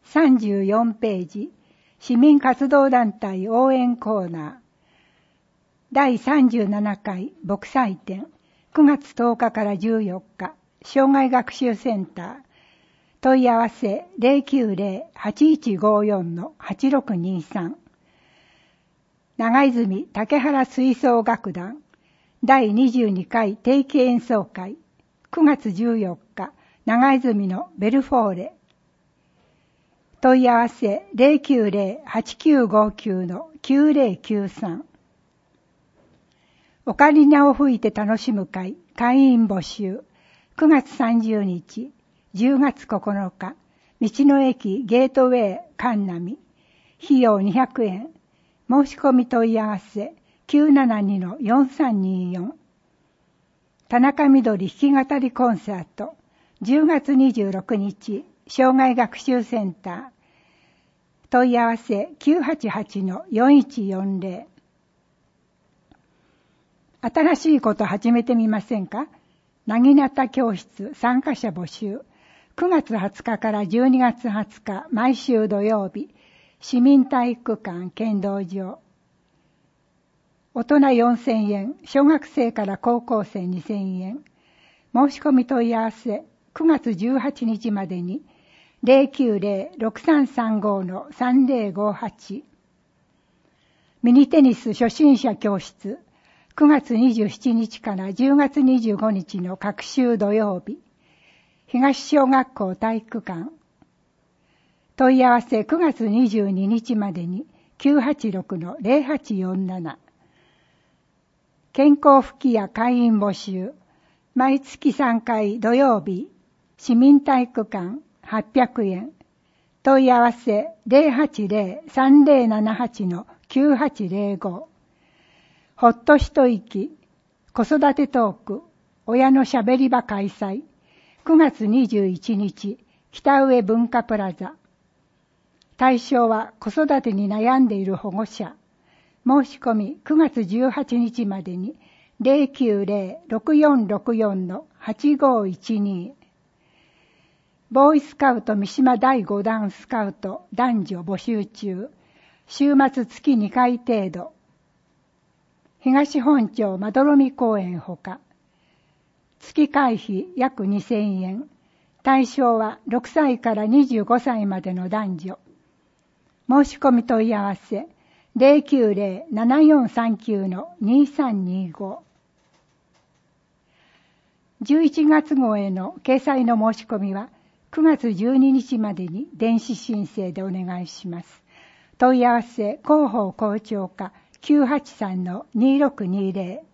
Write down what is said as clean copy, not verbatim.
34ページ、市民活動団体応援コーナー。第37回牧祭展、9月10日から14日、障害学習センター。問い合わせ 090-8154-8623。長泉竹原吹奏楽団第22回定期演奏会9月14日長泉のベルフォーレ。問い合わせ 090-8959-9093。オカリナを吹いて楽しむ会会員募集9月30日10月9日道の駅ゲートウェイ神波。費用200円。申し込み問い合わせ 972-4324。田中みどり弾き語りコンサート10月26日障害学習センター。問い合わせ 988-4140。新しいこと始めてみませんか？なぎなた教室参加者募集。9月20日から12月20日毎週土曜日、市民体育館剣道場。大人4000円、小学生から高校生2000円。申し込み問い合わせ9月18日までに 090-6335-3058。ミニテニス初心者教室9月27日から10月25日の各週土曜日、東小学校体育館。問い合わせ9月22日までに 986-0847。健康吹き矢会員募集。毎月3回土曜日、市民体育館800円。問い合わせ 080-3078-9805。ほっと一息、子育てトーク、親のしゃべり場開催。9月21日、北上文化プラザ。対象は子育てに悩んでいる保護者。申し込み9月18日までに 090-6464-8512。ボーイスカウト三島第5弾スカウト男女募集中。週末月2回程度。東本町まどろみ公園ほか。月会費約2000円。対象は6歳から25歳までの男女。申し込み問い合わせ 090-7439-2325。11月号への掲載の申し込みは9月12日までに電子申請でお願いします。問い合わせ広報校長課 983-2620。